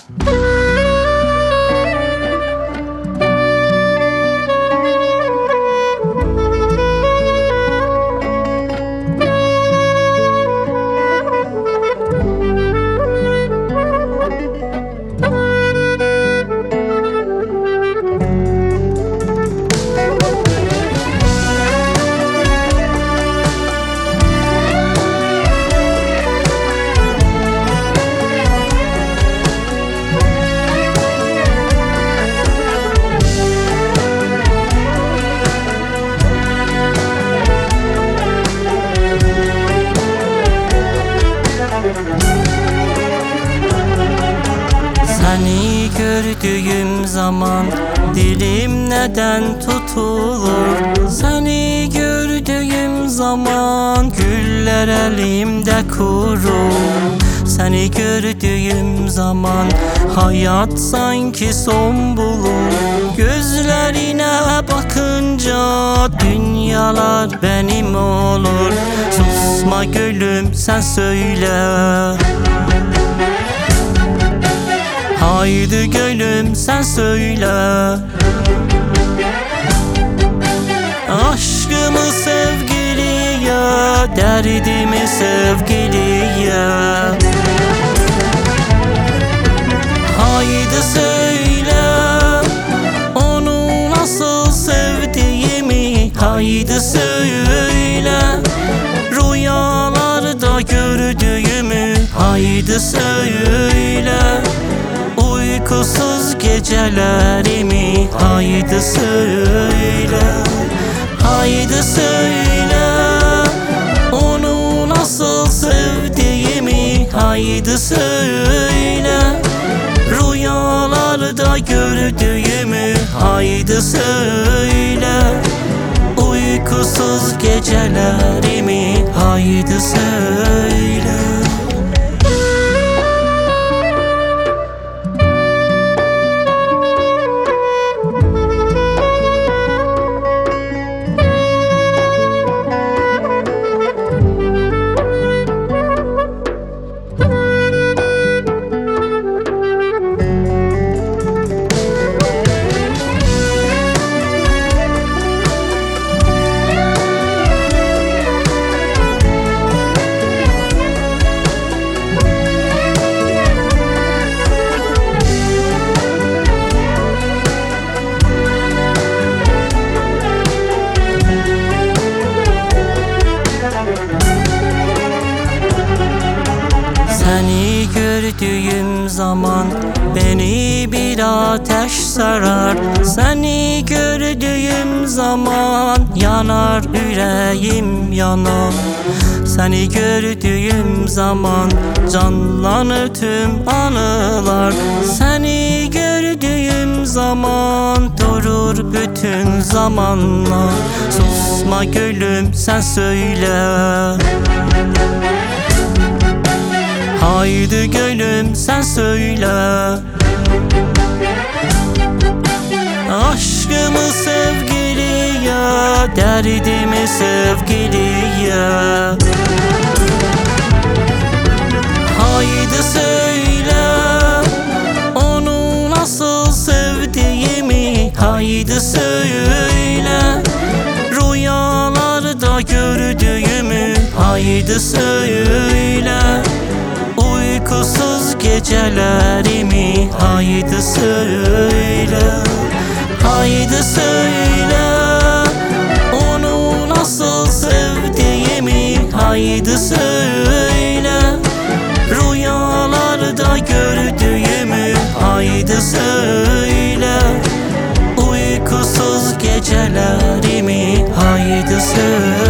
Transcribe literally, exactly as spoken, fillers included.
Seni gördüğüm zaman dilim neden tutulur? Seni gördüğüm zaman güller elimde kurur. Seni gördüğüm zaman hayat sanki son bulur. Gözlerine bakınca dünyalar benim olur. Susma gülüm, sen söyle. Haydi gönlüm, sen söyle. Aşkımı sevgiliye, derdimi sevgiliye. Haydi söyle, onu nasıl sevdiğimi. Haydi söyle, rüyalarda gördüğümü. Haydi söyle, uykusuz gecelerimi. Haydi söyle, haydi söyle, onu nasıl sevdiğimi. Haydi söyle, rüyalarda gördüğümü. Haydi söyle, uykusuz gecelerimi. Haydi söyle. Seni gördüğüm zaman beni bir ateş sarar. Seni gördüğüm zaman yanar yüreğim, yanar. Seni gördüğüm zaman canlanır tüm anılar. Seni gördüğüm zaman durur bütün zamanlar. Susma gülüm, sen söyle. Haydi gönlüm, sen söyle. Aşkımı sevgiliye, derdimi sevgiliye. Haydi söyle, onu nasıl sevdiğimi. Haydi söyle, rüyalarda gördüğümü. Haydi söyle, uykusuz gecelerimi. Haydi söyle, haydi söyle, onu nasıl sevdiğimi. Haydi söyle, rüyalarda gördüğümü. Haydi söyle, uykusuz gecelerimi. Haydi söyle.